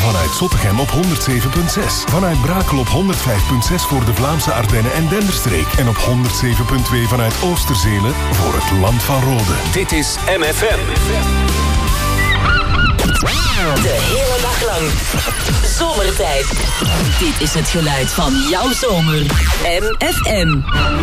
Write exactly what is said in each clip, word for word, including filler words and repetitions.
Vanuit Zottegem op honderd zeven komma zes. Vanuit Brakel op honderd vijf komma zes voor de Vlaamse Ardennen en Denderstreek. En op honderd zeven komma twee vanuit Oosterzele voor het Land van Rode. Dit is M F M. De hele dag lang. Zomertijd. Dit is het geluid van jouw zomer. M F M.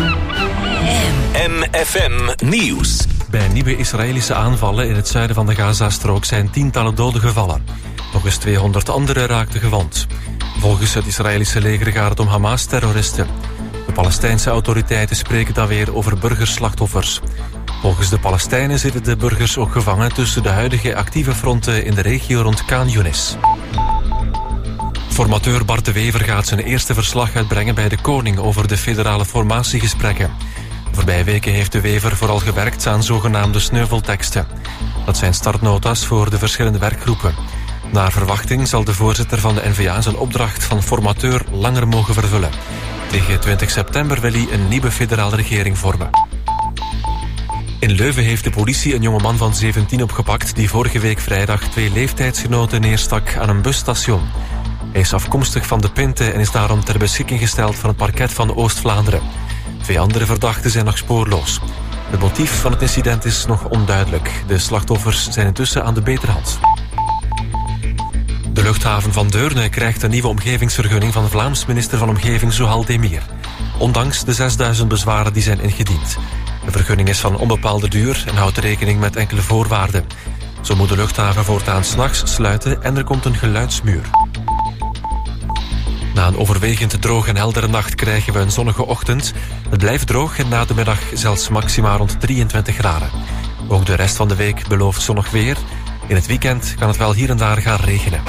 M F M Nieuws. Bij nieuwe Israëlische aanvallen in het zuiden van de Gazastrook zijn tientallen doden gevallen. Nog eens tweehonderd anderen raakten gewond. Volgens het Israëlische leger gaat het om Hamas-terroristen. De Palestijnse autoriteiten spreken dan weer over burgerslachtoffers. Volgens de Palestijnen zitten de burgers ook gevangen tussen de huidige actieve fronten in de regio rond Khan Yunis. Formateur Bart de Wever gaat zijn eerste verslag uitbrengen bij de koning over de federale formatiegesprekken. De voorbije weken heeft de Wever vooral gewerkt aan zogenaamde sneuvelteksten. Dat zijn startnota's voor de verschillende werkgroepen. Naar verwachting zal de voorzitter van de N V A zijn opdracht van formateur langer mogen vervullen. Tegen twintig september wil hij een nieuwe federale regering vormen. In Leuven heeft de politie een jongeman van zeventien opgepakt die vorige week vrijdag twee leeftijdsgenoten neerstak aan een busstation. Hij is afkomstig van de Pinte en is daarom ter beschikking gesteld van het parket van Oost-Vlaanderen. Twee andere verdachten zijn nog spoorloos. Het motief van het incident is nog onduidelijk. De slachtoffers zijn intussen aan de beterhand. De luchthaven van Deurne krijgt een nieuwe omgevingsvergunning van Vlaams minister van Omgeving Zuhal Demir. Ondanks de zesduizend bezwaren die zijn ingediend. De vergunning is van onbepaalde duur en houdt rekening met enkele voorwaarden. Zo moet de luchthaven voortaan 's nachts sluiten en er komt een geluidsmuur. Na een overwegend droge en heldere nacht krijgen we een zonnige ochtend. Het blijft droog en na de middag zelfs maxima rond drieëntwintig graden. Ook de rest van de week belooft zonnig weer. In het weekend kan het wel hier en daar gaan regenen.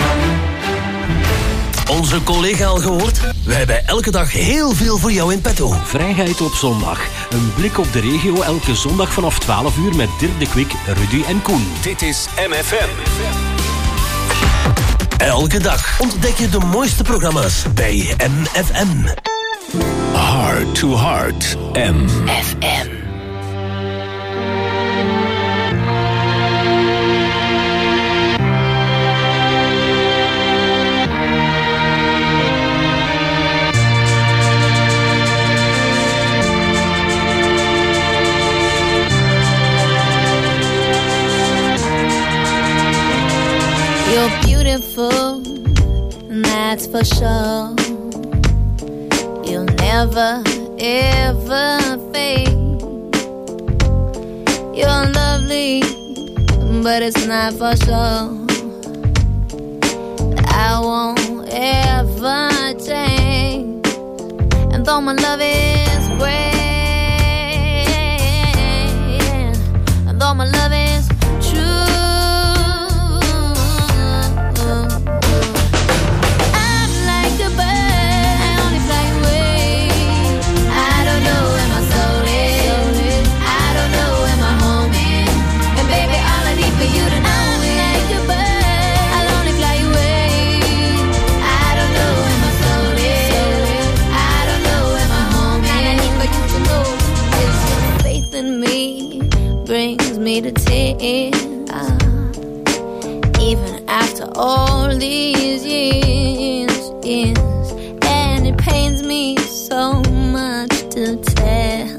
Onze collega al gehoord? Wij hebben elke dag heel veel voor jou in petto. Vrijheid op zondag. Een blik op de regio elke zondag vanaf twaalf uur met Dirk de Kwik, Rudy en Koen. Dit is M F M. Elke dag ontdek je de mooiste programma's bij M F M. Heart to Heart. M F M. You're beautiful, and that's for sure. You'll never, ever fade. You're lovely, but it's not for sure. I won't ever change. And though my love is great, and though my love is true, brings me to tears, even after all these years, years. And it pains me so much to tell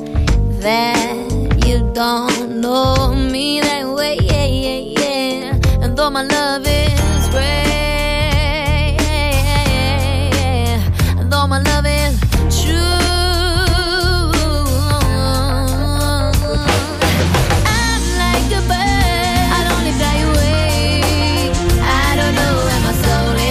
that you don't know me that way, yeah, yeah, yeah. And though my love is great, and though my love is true, I don't know where my soul is.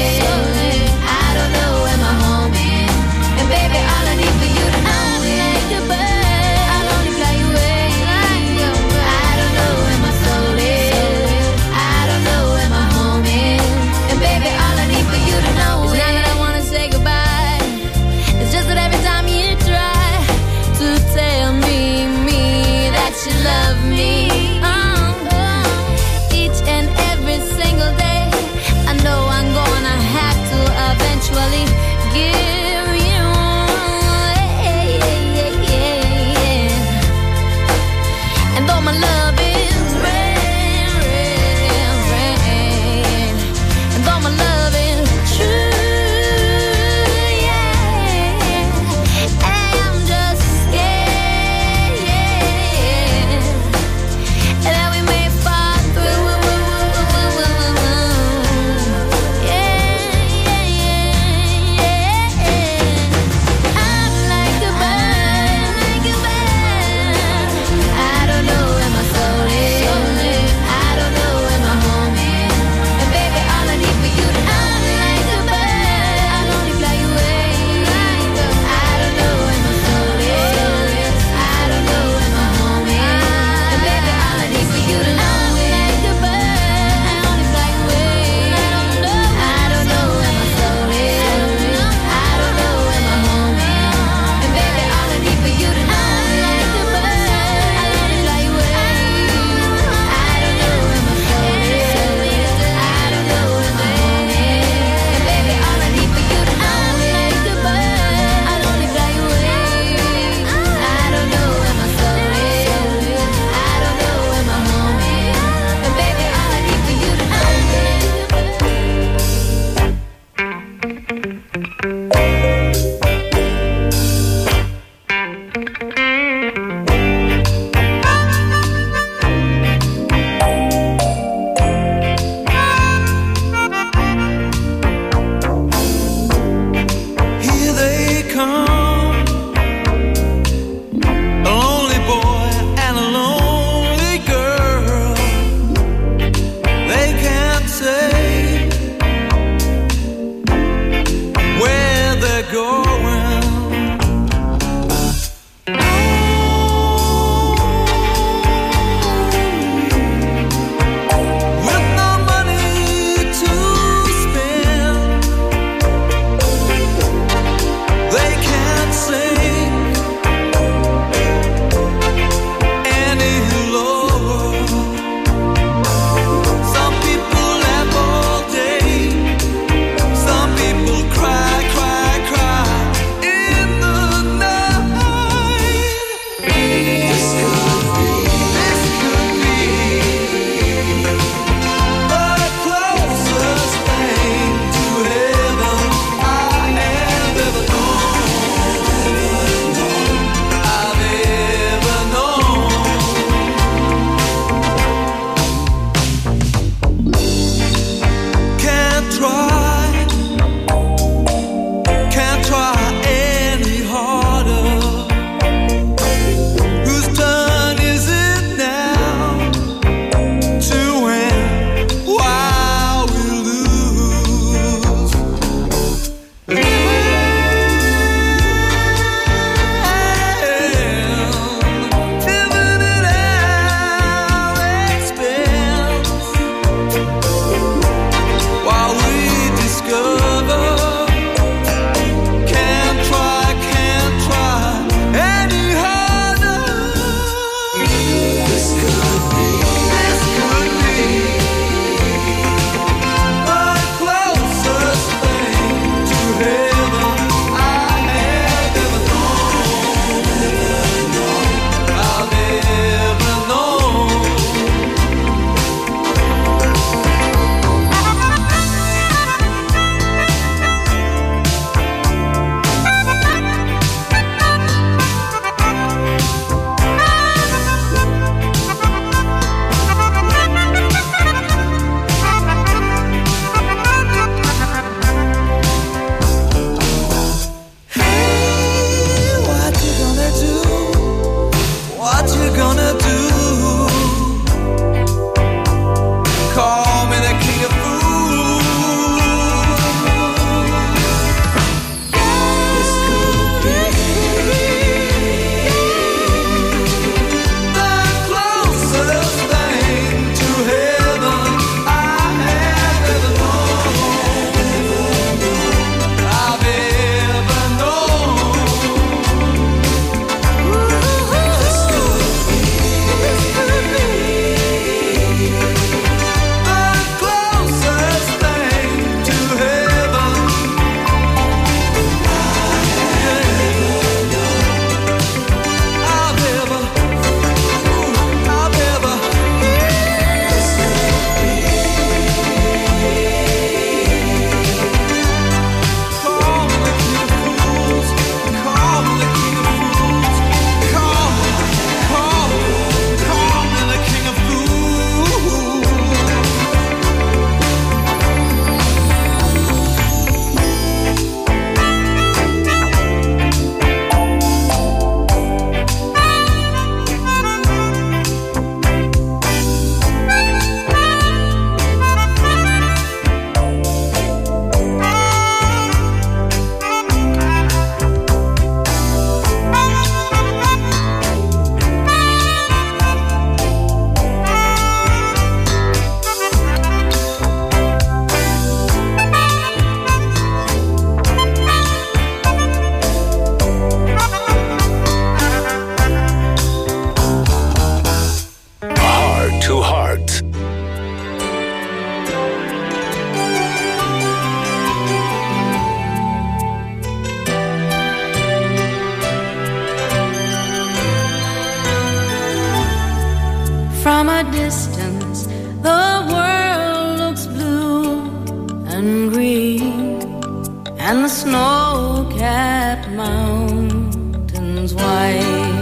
and green, and the snow-capped mountains white.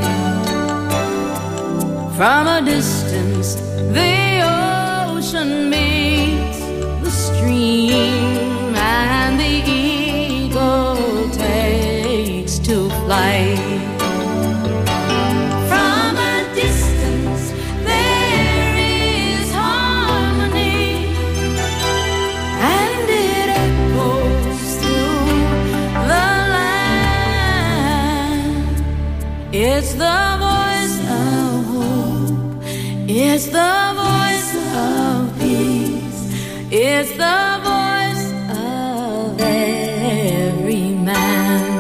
From a distance, the ocean meets the stream, and the eagle takes to flight. It's the voice of hope. It's the voice of peace. It's the voice of every man.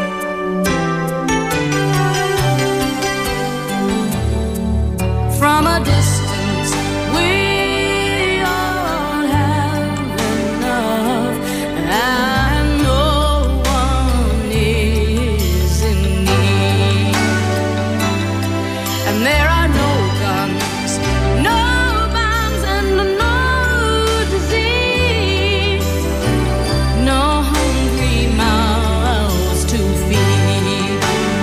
From a distance, we all have enough, and no one is in need. And there are no guns, no bombs, and no disease, no hungry mouths to feed.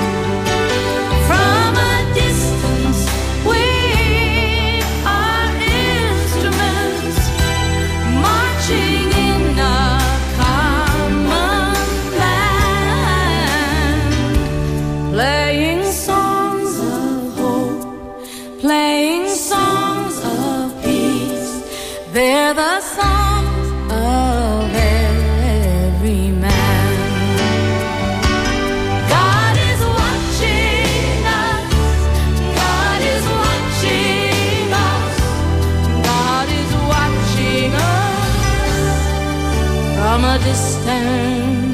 From a distance, we are instruments marching in a common land, playing songs of hope, playing songs of peace. They're the songs of every man. God is watching us. God is watching us. God is watching us from a distance.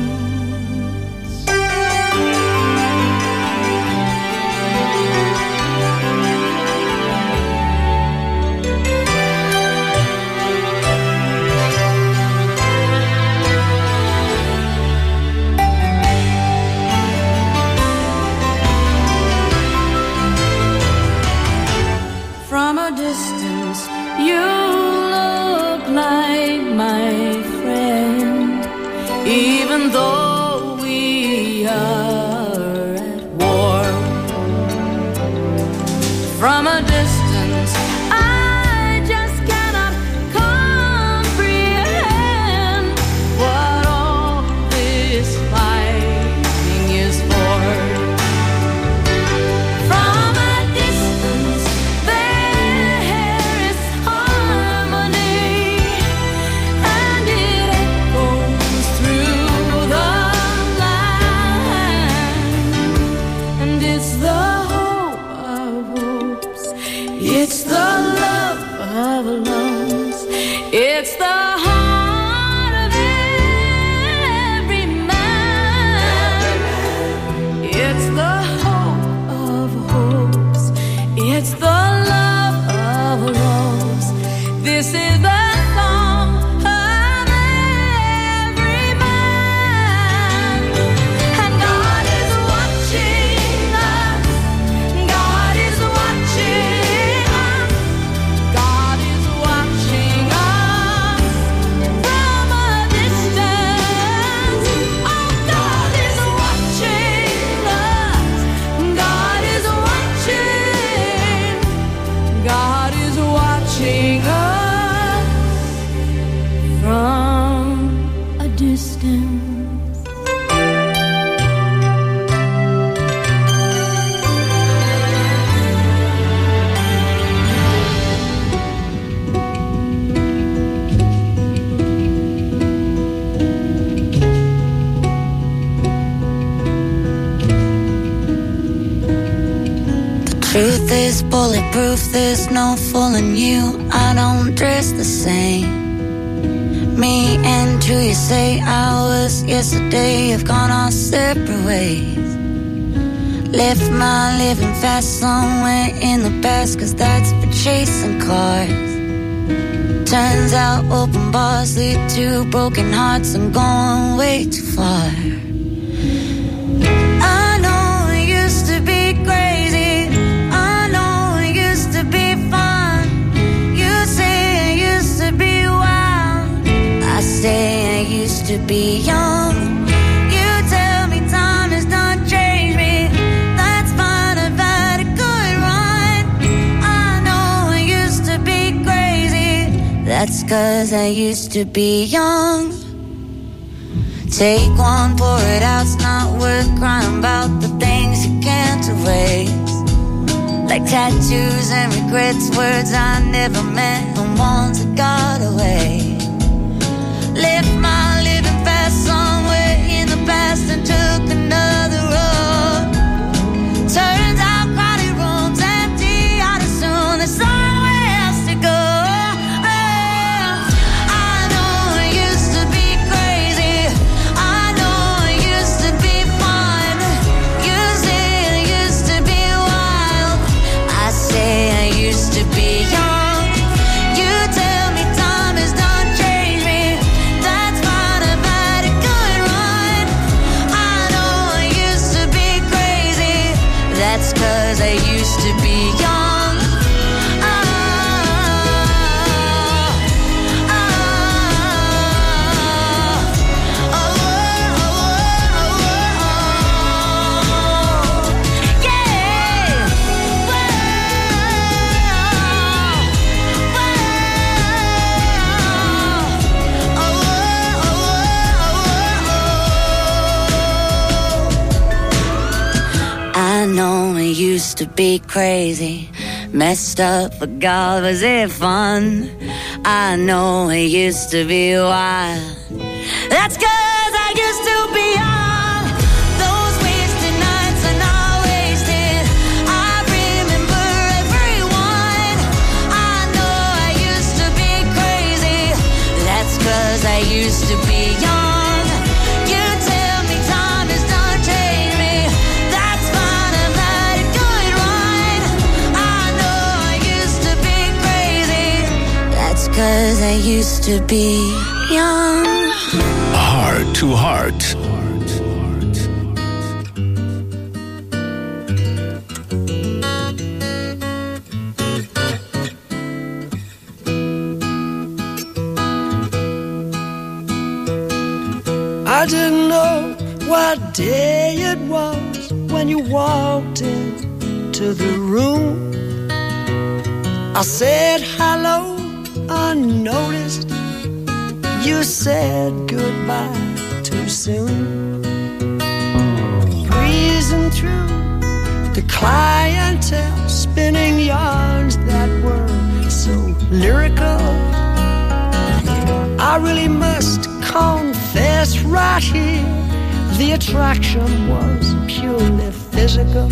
From a distance, you look like my friend, even though we are at war. From a distance, I just cannot comprehend what all this fighting is for. From a distance, there is harmony, and it echoes through the land. And it's the hope of hopes, it's the love of lungs, it's the heart of every man. It's the hope of hopes, it's the love of loves. This is the song of every man. And God is watching us. God is watching us. God is watching us from a distance. Oh, God is watching us. God is watching. God is watching us from a distance. Truth is bulletproof, there's no fooling you. I don't dress the same. Me and who you say I was yesterday have gone our separate ways. Left my living fast somewhere in the past, cause that's for chasing cars. Turns out open bars lead to broken hearts. I'm going way too far. I know it used to be crazy, I know it used to be fun. You say it used to be wild, I say used to be young. You tell me time has done changed me. That's fine, I've had a good run. I know I used to be crazy. That's 'cause I used to be young. Take one, pour it out, it's not worth crying about the things you can't erase. Like tattoos and regrets, words I never meant, and ones that got away. Left my living fast somewhere in the past and took another road. Turns out crowded rooms empty out as soon as somewhere else to go. Used to be crazy, messed up, but God, was it fun? I know it used to be wild. That's 'cause I used to be young. Those wasted nights are not wasted. I remember everyone. I know I used to be crazy. That's 'cause I used to be young. Cause I used to be young. Heart to Heart. I didn't know what day it was when you walked into the room. I said hello unnoticed, you said goodbye too soon. Breezing through the clientele, spinning yarns that were so lyrical. I really must confess right here, the attraction was purely physical.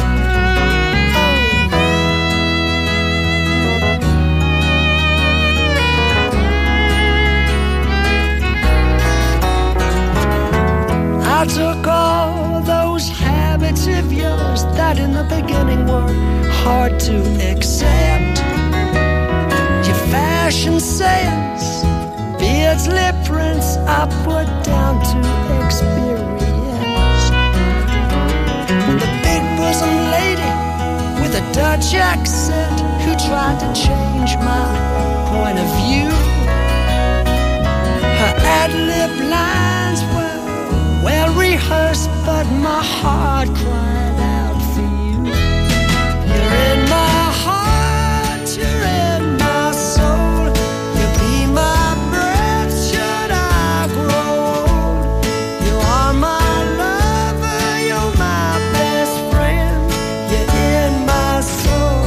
I took all those habits of yours that in the beginning were hard to accept. Your fashion sense, beards, lip prints, I put down to experience. The big bosom lady with a Dutch accent who tried to change my point of view. Her ad-lib lines were well rehearsed, but my heart cried out for you. You're in my heart, you're in my soul. You'll be my breath should I grow old. You are my lover, you're my best friend. You're in my soul.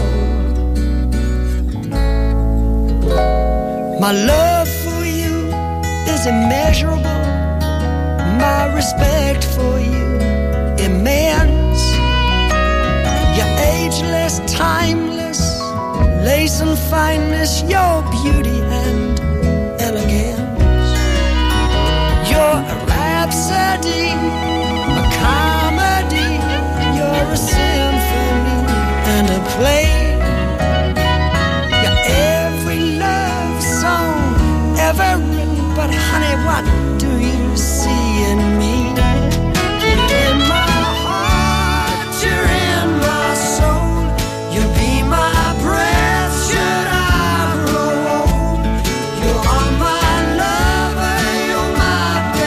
My love for you is immeasurable. My respect for you immense. You're ageless, timeless, lace and fineness, your beauty and elegance. You're a rhapsody, a comedy. You're a symphony and a play. You're every love song ever written, but honey, what do you see in me? You're in my heart, you're in my soul. You'll be my breath should I grow old. You are my lover, you're my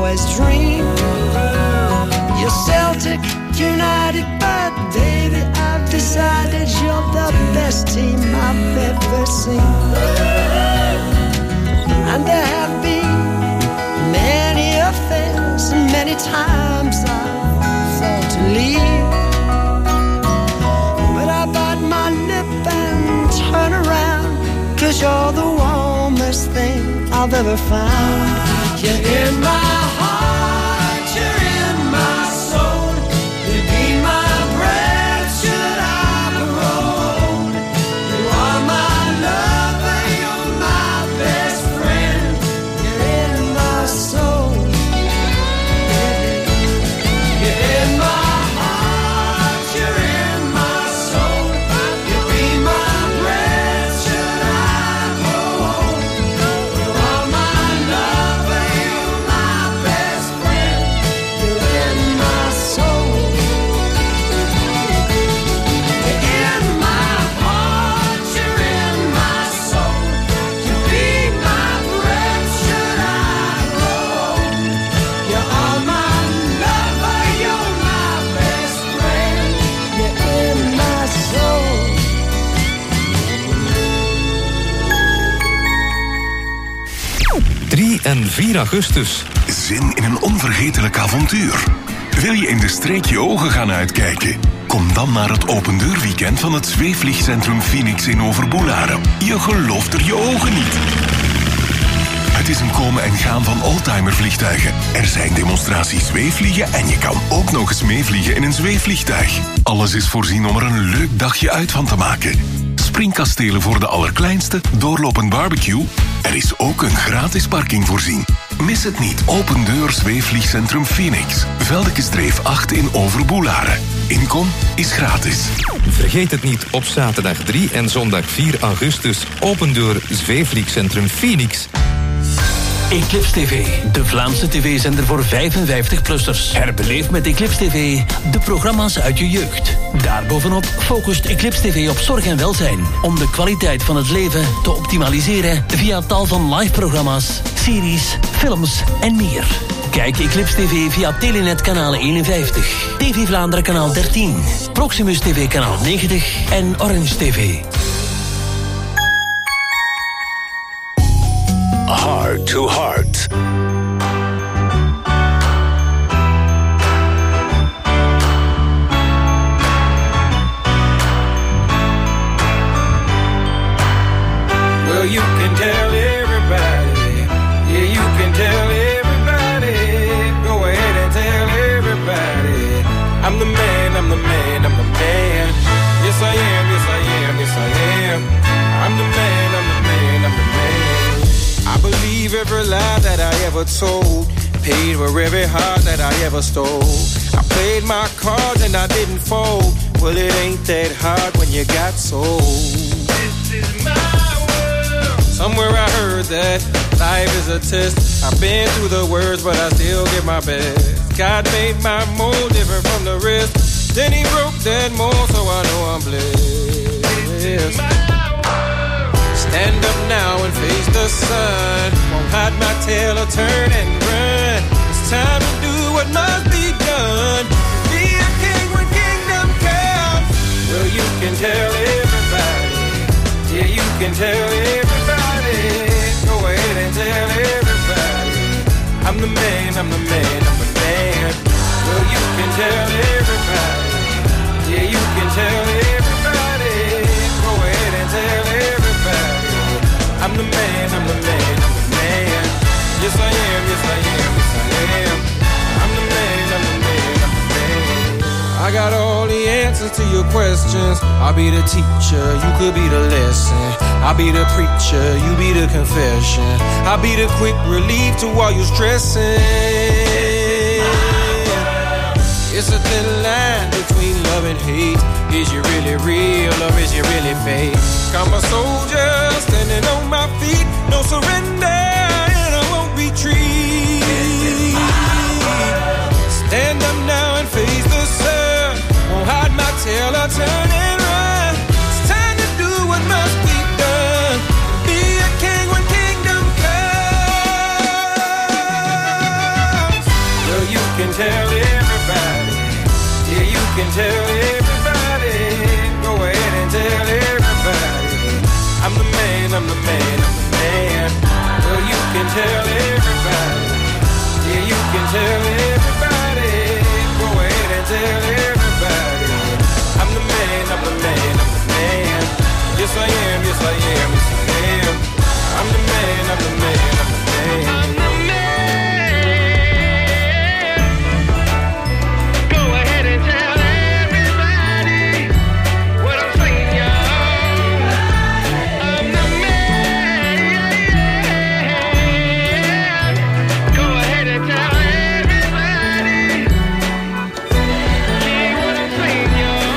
always dream. You're Celtic, United, but baby, I've decided you're the best team I've ever seen. And there have been many affairs, and many times I've thought to leave. But I bite my lip and turn around, 'cause you're the warmest thing I've ever found. You're in my heart, you're in my soul. You be my breath, should I grow old. You are my lover, you're my best friend. You're in my soul. You're in my heart, you're in my soul. You be my breath, should I grow old. You are my lover, you're my best friend. You're in my soul. You're in my heart, you're in my soul. You be my breath, should I grow old. You are my lover, you're my best friend. You're in my soul. drie en vier augustus. Zin in een onvergetelijk avontuur? Wil je in de streek je ogen gaan uitkijken? Kom dan naar het opendeurweekend van het zweefvliegcentrum Phoenix in Overboelaren. Je gelooft er je ogen niet. Het is een komen en gaan van oldtimervliegtuigen. Er zijn demonstraties zweefvliegen en je kan ook nog eens meevliegen in een zweefvliegtuig. Alles is voorzien om er een leuk dagje uit van te maken. Springkastelen voor de allerkleinste, doorlopend barbecue. Er is ook een gratis parking voorzien. Mis het niet. Open deur zweefvliegcentrum Phoenix. Veldekesdreef acht in Overboelaren. Inkom is gratis. Vergeet het niet, op zaterdag drie en zondag vier augustus. Open deur zweefvliegcentrum Phoenix. Eclipse T V, de Vlaamse tv-zender voor vijfenvijftig-plussers. Herbeleef met Eclipse T V de programma's uit je jeugd. Daarbovenop focust Eclipse T V op zorg en welzijn, om de kwaliteit van het leven te optimaliseren via tal van live-programma's, series, films en meer. Kijk Eclipse T V via Telenet kanaal eenenvijftig, T V Vlaanderen kanaal dertien, Proximus T V kanaal negentig en Orange T V. Heart to Heart. Well, you can tell everybody. Yeah, you can tell everybody. Go ahead and tell everybody. I'm the man, I'm the man, I'm the man. Yes, I am, yes, I am, yes, I am. I'm the man, I'm the man, I'm the man. I believe every lie that I ever told. Paid for every heart that I ever stole. I played my cards and I didn't fold. Well, it ain't that hard when you got sold. This is my world. Somewhere I heard that life is a test. I've been through the worst, but I still give my best. God made my mold different from the rest. Then he broke that mold, so I know I'm blessed. This is my stand up now and face the sun. Won't hide my tail or turn and run. It's time to do what must be done. Be a king when kingdom comes. Well, you can tell everybody. Yeah, you can tell everybody. Go ahead and tell everybody. I'm the man, I'm the man, I'm the man. Well, you can tell everybody. Yeah, you can tell everybody. Go ahead and tell everybody. I'm the man, I'm the man, I'm the man. Yes, I am, yes, I am, yes, I am. I'm the man, I'm the man, I'm the man. I got all the answers to your questions. I'll be the teacher, you could be the lesson. I'll be the preacher, you be the confession. I'll be the quick relief to all your stressing. It's a thin line between love and hate. Is you really real or is you really fake? I'm a soldier standing on my feet. No surrender and I won't retreat. Stand up now and face the sun. Won't hide my tail or turn and run. It's time to do what must be done. Be a king when kingdom comes. tell everybody. Yeah, you can tell everybody. Go ahead and tell everybody. I'm the man, I'm the man, I'm the man. Well, you can tell everybody. Yeah, you can tell everybody. Go ahead and tell everybody. I'm the man, I'm the man, I'm the man. Yes, I am, yes, I am, yes, I am. I'm the man, I'm the man, I'm the man. I'm the man. Go ahead and tell everybody what I'm saying, y'all. I'm the man. Go ahead and tell everybody. Yeah, what I'm saying, y'all.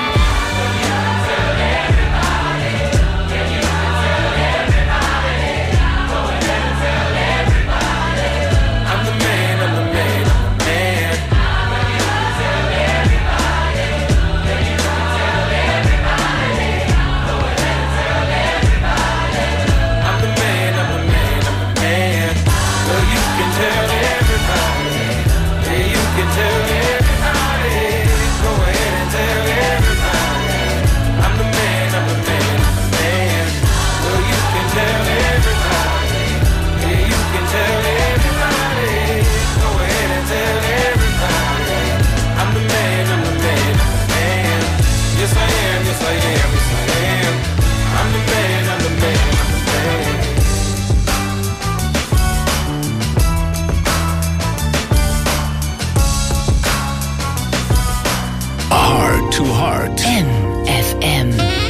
To Heart. N F M.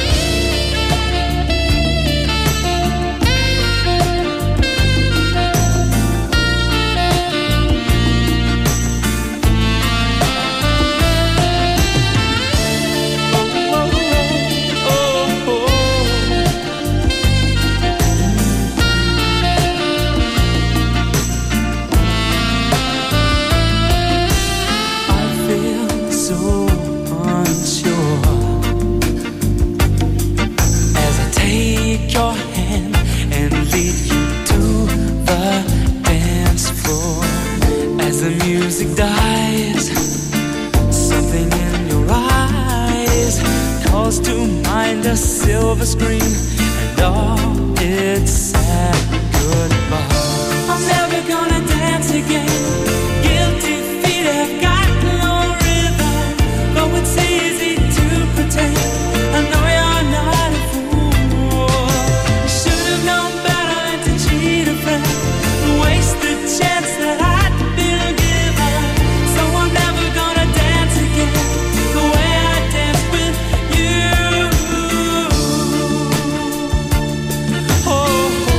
Silver screen and all its sad goodbye. I'm never gonna dance again. Guilty feet have got no rhythm. Though it's easy to pretend, I know you're not a fool. Should have known better than to cheat a friend, waste the chance that I'd been given. So I'm never gonna dance again the way I danced with you. Oh, oh.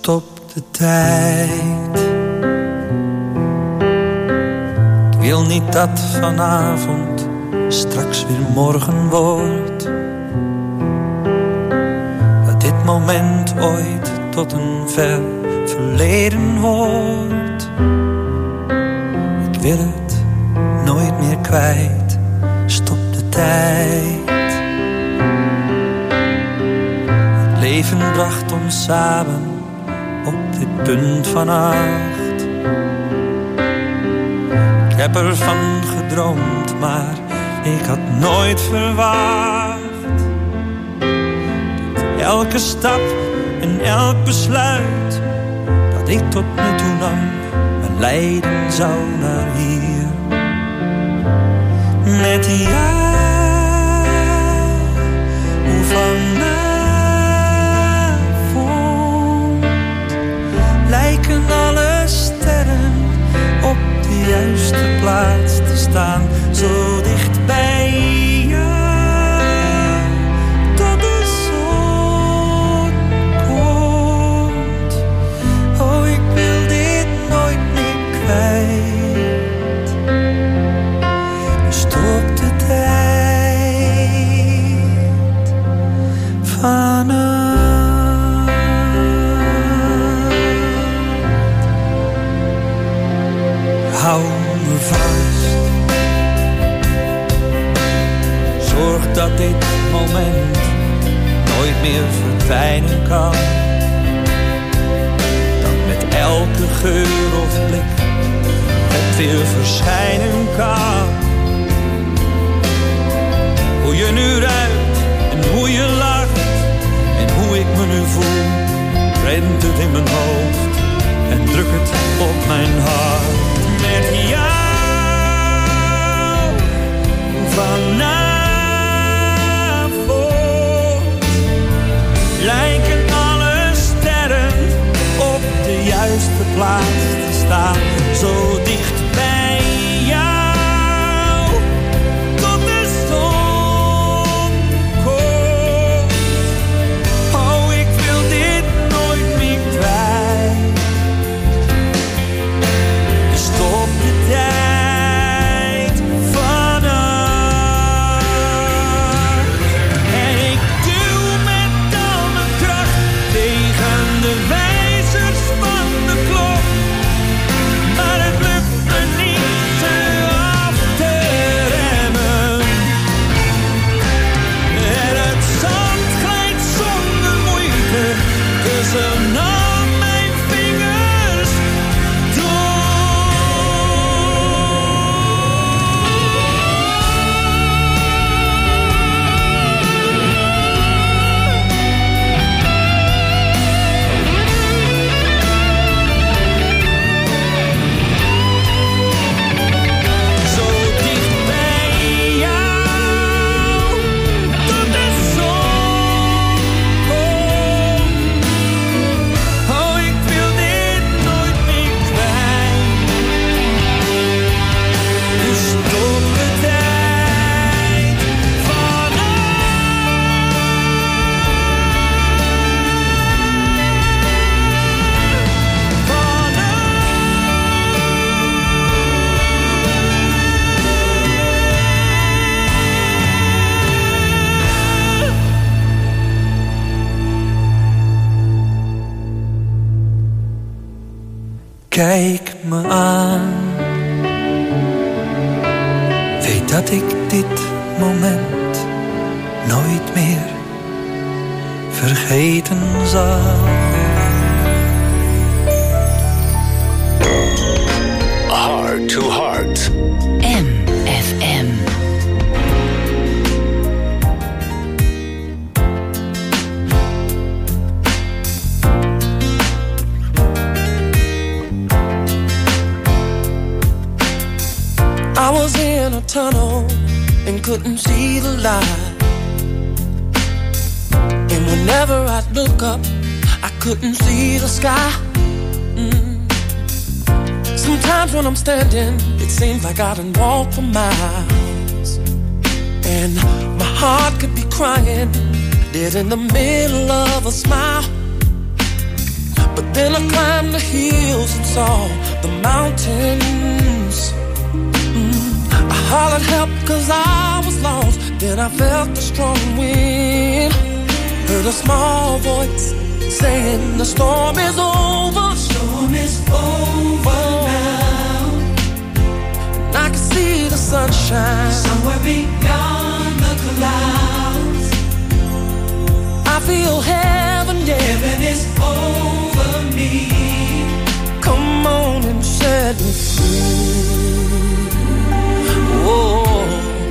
Stop de tijd. Ik wil niet dat vanavond straks weer morgen wordt. Dat dit moment ooit tot een ver verleden wordt. Ik wil het nooit meer kwijt. Stop de tijd. Het leven bracht ons samen op dit punt van acht. Ik heb ervan gedroomd, maar ik had nooit verwacht dat elke stap en elk besluit dat ik tot nu toe nam me leiden zou naar hier. Met jou, hoe vanavond lijken alle sterren op de juiste plaats te staan, zo dicht bij jou, tot de zon komt. Oh, ik wil dit nooit meer kwijt. Dus stop de tijd vanaf. Hou me vast. Zorg dat dit moment nooit meer verdwijnen kan. Dat met elke geur of blik het weer verschijnen kan. Hoe je nu ruikt en hoe je lacht en hoe ik me nu voel, rent het in mijn hoofd en druk het op mijn hart. Met jou vanavond lijken alle sterren op de juiste plaats te staan, zo dicht bij jou, tot de zon komt. Oh, ik wil dit nooit meer kwijt. Stop de tijd vanaf. En ik duw met al mijn kracht tegen de wijzers van de klok. Maar het lukt me niet ze af te remmen. En het zand glijdt zonder moeite tussen al mijn vingers door. Zo dicht bij jou, tot de zon komt. Oh, ik wil dit nooit meer kwijt. Dus stop de tijd vanaf. Kijk me aan. Weet dat ik dit moment nooit meer vergeten zal. Heart to Heart. M F M. I was in a tunnel and couldn't see the light. And whenever I'd look up, I couldn't see the sky. Mm. Sometimes when I'm standing, it seems like I done walked for miles. And my heart could be crying, dead in the middle of a smile. But Then I climbed the hills and saw the mountains. Mm. I hollered help cause I was lost. Then I felt the strong wind. Heard a small voice saying the storm is over. Storm is over now. And I can see the sunshine somewhere beyond the clouds. I feel heaven, yeah. Heaven is over me. Come on and set me free. Oh.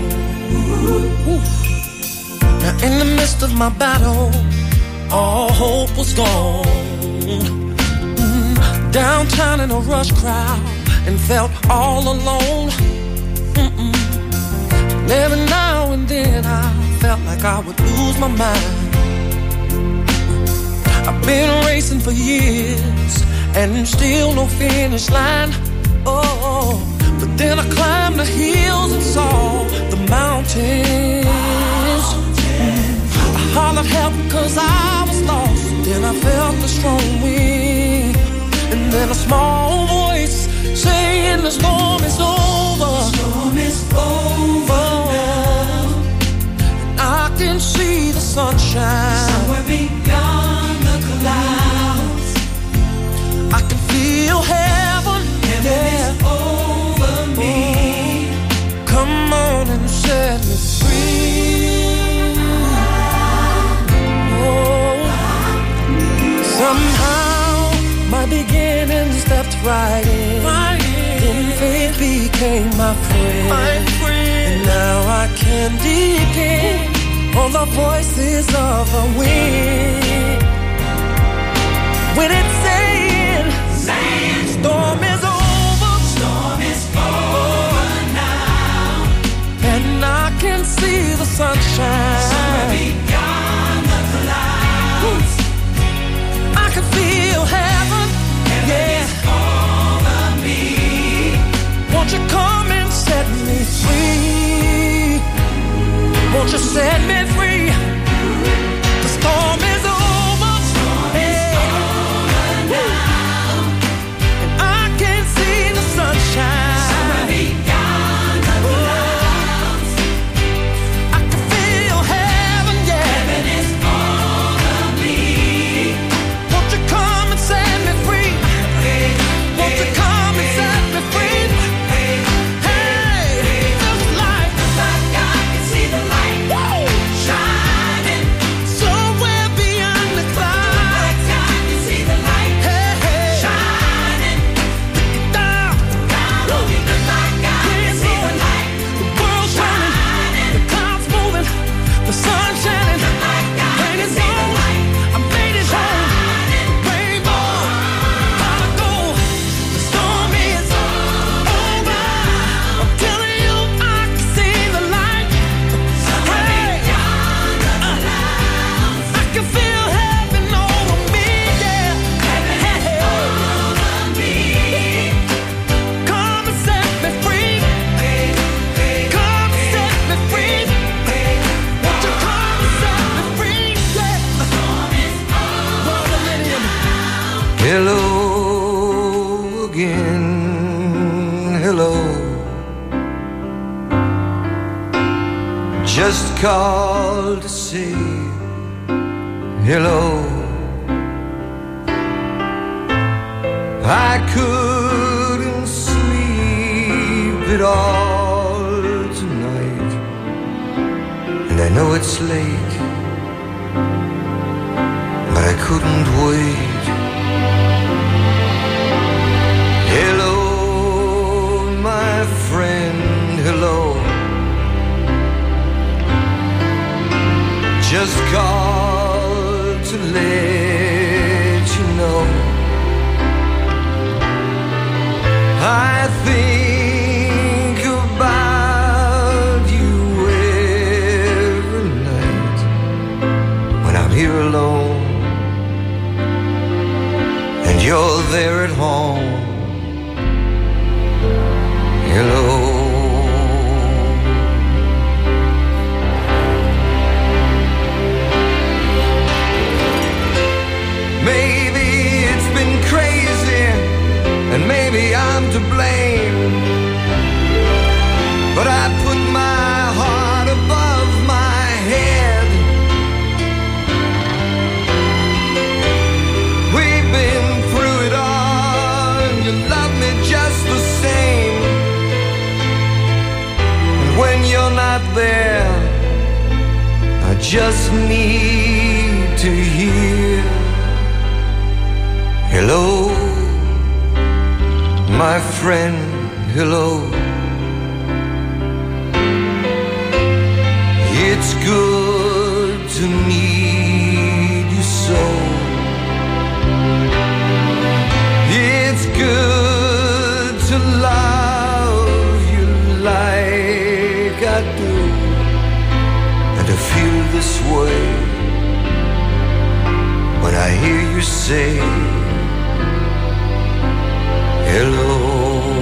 Now in the midst of my battle, all hope was gone. Mm, downtown in a rush crowd and felt all alone. Mm-mm. And every now and then I felt like I would lose my mind. I've been racing for years and still no finish line. Oh, but then I climbed the hills and saw the mountains. I hollered help cause I was lost. Then I felt the strong wind. And then a small voice saying the storm is over. The storm is over now. And I can see the sunshine somewhere beyond the clouds. I can feel heaven. Heaven yeah. is over me. Oh, come on and set me free. Oh, somehow my beginning stepped right in. Right in. Then faith became my friend. My friend. And now I can depend on the voices of the wind. When it's saying, saying storm is over, storm is over now, and I can see the sunshine somewhere beyond the clouds. I can feel heaven, heaven yeah. is over me. Won't you come and set me free? Won't you set me free? The storm is over. Storm is over now. And I can see the sunshine somewhere beyond the clouds. I can feel heaven, yeah. Heaven is over me. Won't you come and set me free? Won't you come and set me free? Hey, looks like, looks like I can see the light. Whoa! Shining somewhere beyond the clouds. Looks like I can see the light. Hey, hey. Shining down, down on me. Looks like I can see the light. The world's shining, the clouds moving, the sun shining. Looks like I can see the light. I made it home. Rainbow, gotta go. The storm is over. I'm telling you, I can see the light. Hey, uh, I can feel heaven over me, yeah. Heaven is over me. Come and set me free. Come and set me free. Won't you come and set me free? Yeah. The storm is over now. Hello again, hello. Just called to say hello. I couldn't sleep at all tonight, and I know it's late, but I couldn't wait. Hello, my friend, hello. Just called to let you know I think about you every night when I'm here alone and you're there at home. Hello. Maybe it's been not there. I just need to hear. Hello, my friend, hello. It's good to need you so. It's good to love you like I do, and to feel this way when I hear you say hello.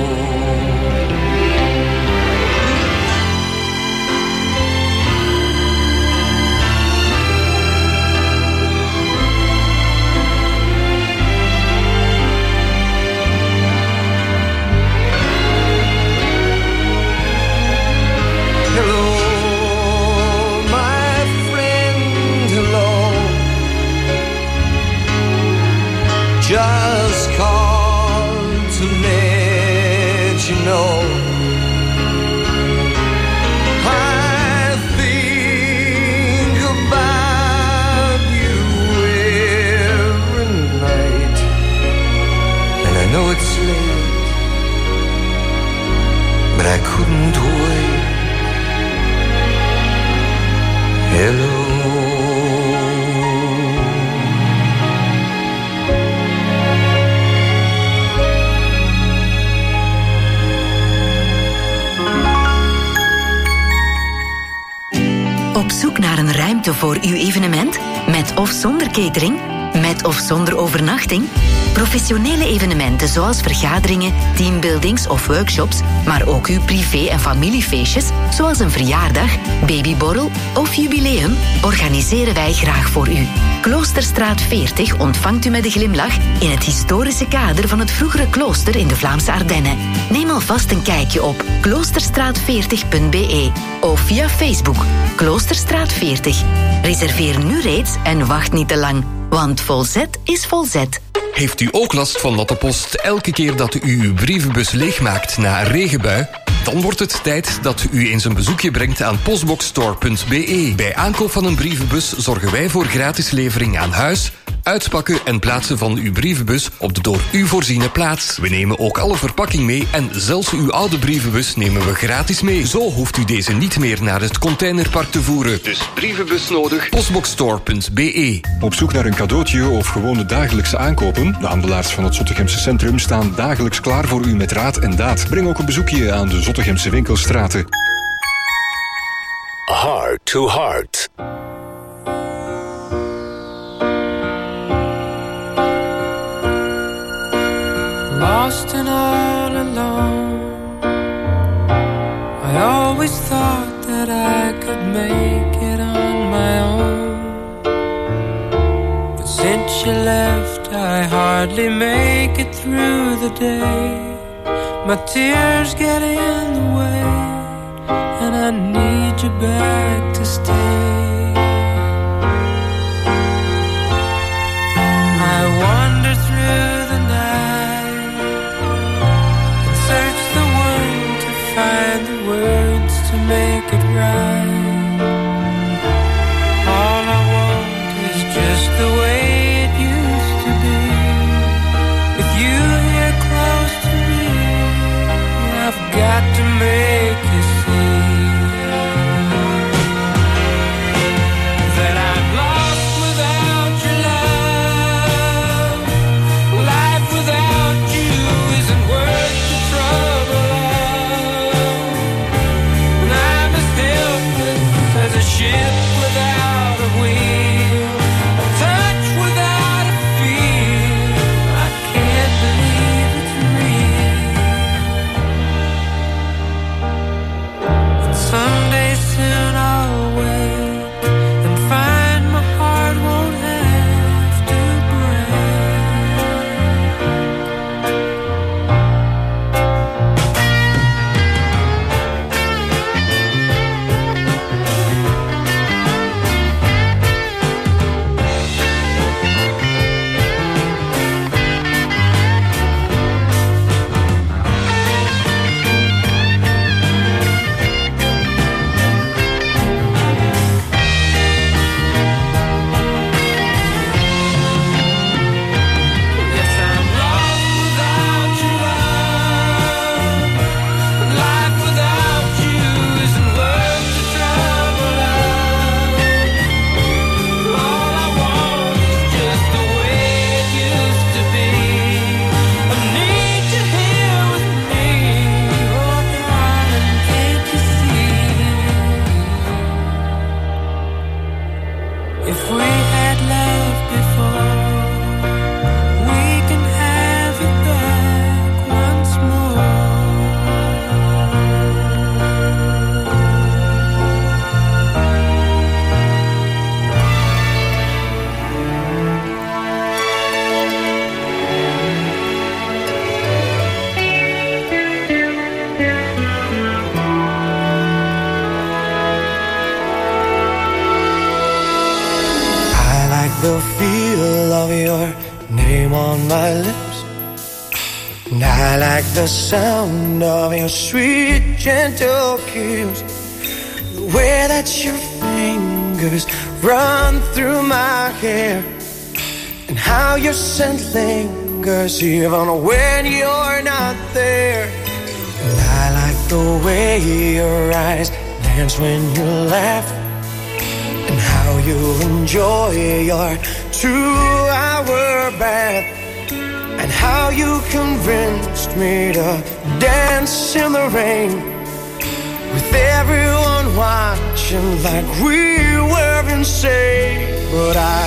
Just called to let you know I think about you every night, and I know it's late, but I couldn't wait. Hello. Op zoek naar een ruimte voor uw evenement? Met of zonder catering? Met of zonder overnachting? Professionele evenementen zoals vergaderingen, teambuildings of workshops, maar ook uw privé- en familiefeestjes, zoals een verjaardag, babyborrel of jubileum, organiseren wij graag voor u. Kloosterstraat veertig ontvangt u met een glimlach in het historische kader van het vroegere klooster in de Vlaamse Ardennen. Neem alvast een kijkje op kloosterstraat veertig punt b e of via Facebook Kloosterstraat veertig. Reserveer nu reeds en wacht niet te lang, want volzet is volzet. Heeft u ook last van natte post elke keer dat u uw brievenbus leegmaakt na een regenbui? Dan wordt het tijd dat u eens een bezoekje brengt aan postboxstore punt b e. Bij aankoop van een brievenbus zorgen wij voor gratis levering aan huis, uitpakken en plaatsen van uw brievenbus op de door u voorziene plaats. We nemen ook alle verpakking mee en zelfs uw oude brievenbus nemen we gratis mee. Zo hoeft u deze niet meer naar het containerpark te voeren. Dus brievenbus nodig, postboxstore punt b e. Op zoek naar een cadeautje of gewoon de dagelijkse aankopen? De handelaars van het Zottegemse Centrum staan dagelijks klaar voor u met raad en daad. Breng ook een bezoekje aan de Zottegemse winkelstraten. Heart to Heart. Lost and all alone, I always thought that I could make it on my own. But since you left, I hardly make it through the day. My tears get in the way, and I need you back to stay. I wander through the night, search the world to find the words to make it right. All I want is just the way it used to be. With you here close to me, I've got to make you see that I'm lost without your love. Life without you isn't worth the trouble of. When I'm as helpless of your name on my lips. And I like the sound of your sweet, gentle kiss. The way that your fingers run through my hair. And how your scent lingers even when you're not there. And I like the way your eyes dance when you laugh. And how you enjoy your two-hour bath. And how you convinced me to dance in the rain. With everyone watching like we were insane. But I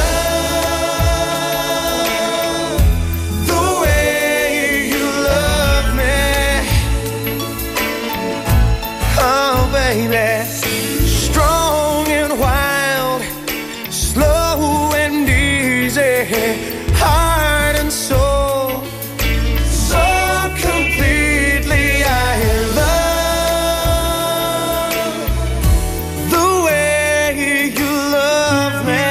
love the way you love me. Oh baby, strong and wild, slow and easy, heart and soul, so completely I love the way you love me.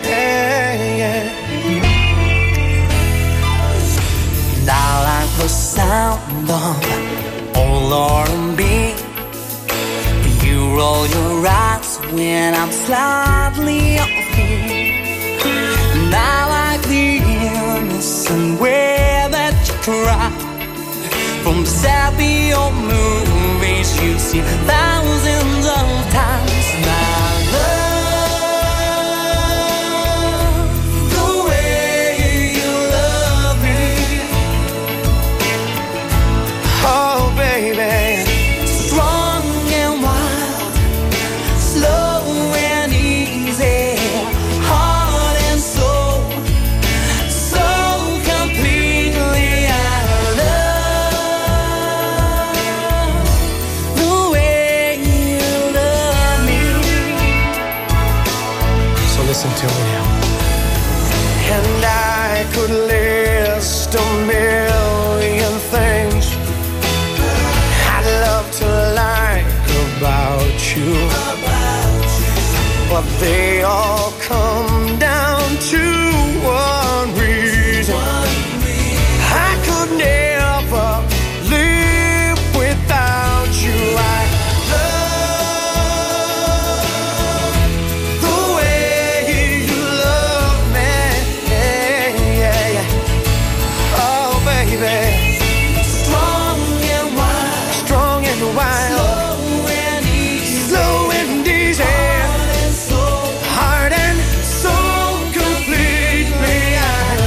And I like the sound of old R and B. You roll your eyes when I'm slightly off key. And I like the innocent way that you cry. From the sappy old movies you've seen thousands of times. And I love the way you love me. Oh baby, strong and wild, slow and easy, heart and soul, so completely I love the way you love me. So listen to me now. And I could list a million things I'd love to like about you, but they all come down to one reason. I could never live without you. I love the way you love me. Oh baby, strong and wild, strong and wild, slow and easy, slow and easy, heart and soul, completely I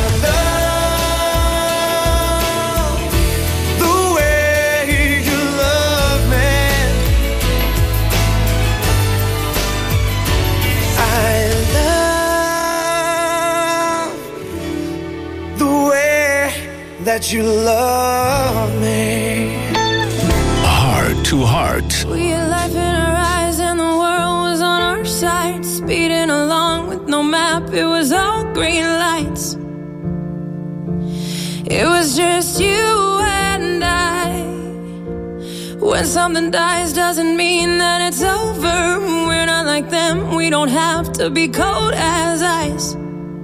love the way you love me. I love the way that you love me. Heart to Heart. We had life in our eyes and the world was on our side. Speeding along with no map, it was all green lights. It was just you and I. When something dies doesn't mean that it's over. We're not like them, we don't have to be cold as ice.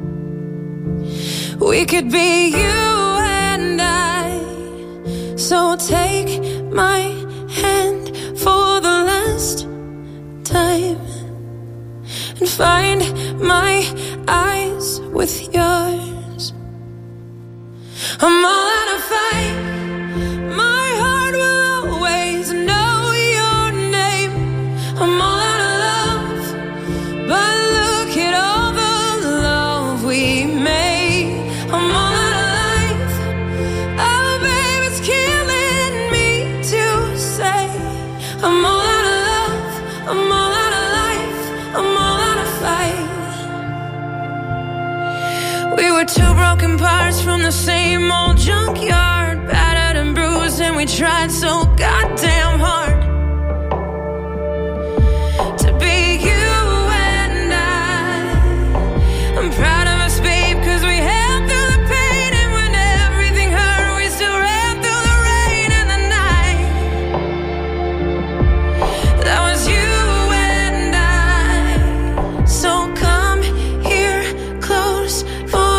We could be you and I. So take my hand for the last time and find my eyes with yours. I'm all out of fight. My heart will always know your name. I'm all out of love, but look at all the love we made. I'm all out of life. Oh, babe, it's killing me to say. I'm all out of love. I'm all out of life. I'm all out of fight. We were two broken parts from the same old junkyard, battered and bruised, and we tried so goddamn hard to be you and I. I'm proud of us, babe, cause we held through the pain, and when everything hurt, we still ran through the rain and the night. That was you and I. So come here close for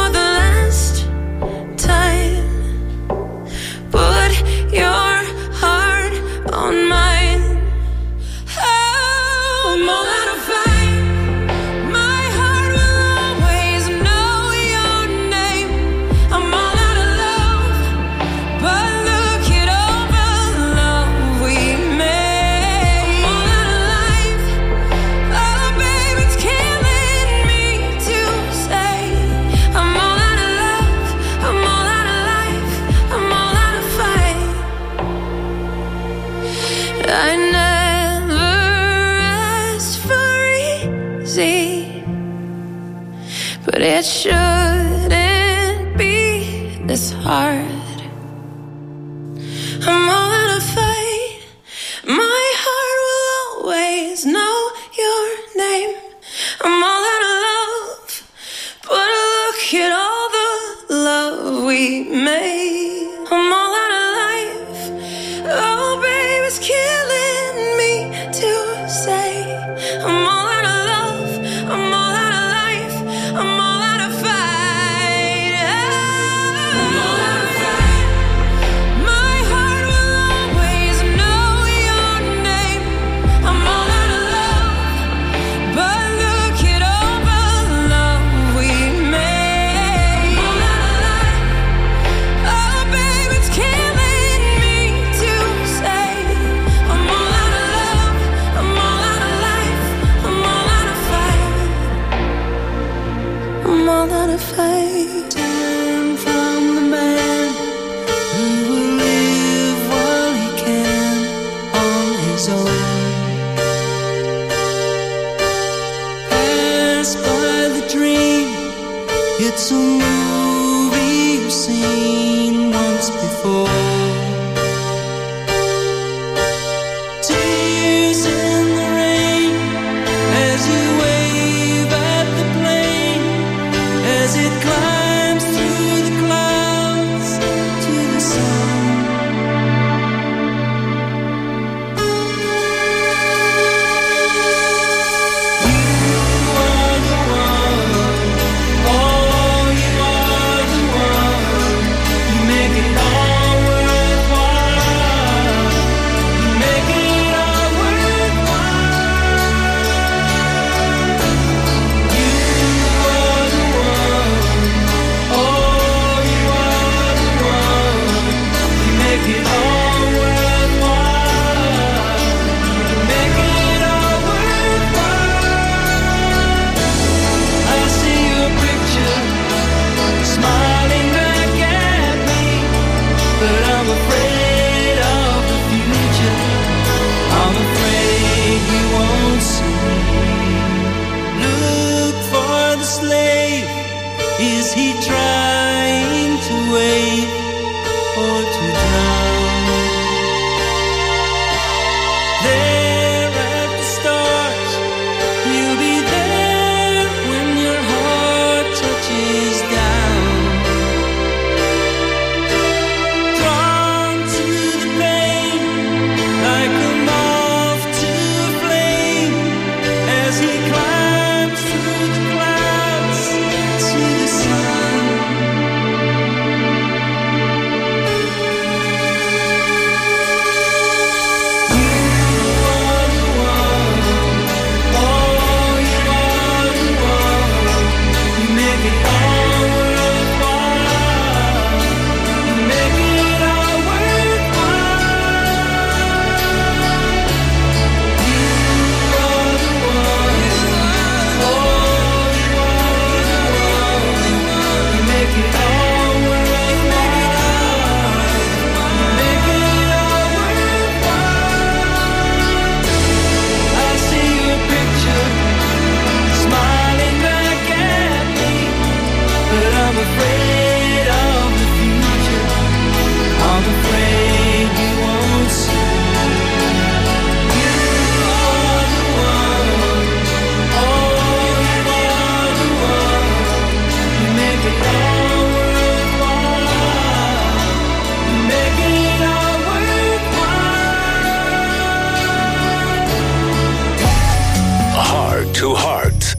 but it shouldn't be this hard. I'm all out of fight. My heart will always know your name. I'm all out of love, but look at all the love we made. I'm all out of life. Oh, babe, it's killing me to say. I'm all out of love. I'm all out of life. I'm all out of fight. I'm all out of fight. My heart will always know your name. I'm all out of love, but look at all the love we made. I'm all out of life. Oh, babe, it's killing me to say. I'm all out of love. I'm all out of life. I'm all out of fight. I'm all out of fight. Turn from the man who will live while he can on his own. Pass by the dream. It's a movie you've seen once before. Tears in the rain as you wave at the plane, as it climbs through the clouds to the sun. You are the one, oh, you are the one. You make it all worthwhile. You make it all worthwhile. You are the one, oh, you are the one. You make it all worthwhile. You make it all worthwhile. I see your picture smiling back at me, but I'm afraid of the future. I'm afraid you won't see. Look for the slave. Is he trying to wave or to drown? There at the start, he'll be there when your heart touches down. Drawn to the pain, like a moth to a flame, as he climbs through the clouds to the sun. You are the one, oh, you are the one. You make it all worthwhile. You make it all worthwhile. You are the one, oh, you are the one. You make it all worthwhile. You make it all worthwhile. I see your picture smiling back at me, but I'm afraid of the future. I'm afraid you won't see. You are the one, oh, you are the one. You make it all worthwhile. You make it all worthwhile. Heart to Heart.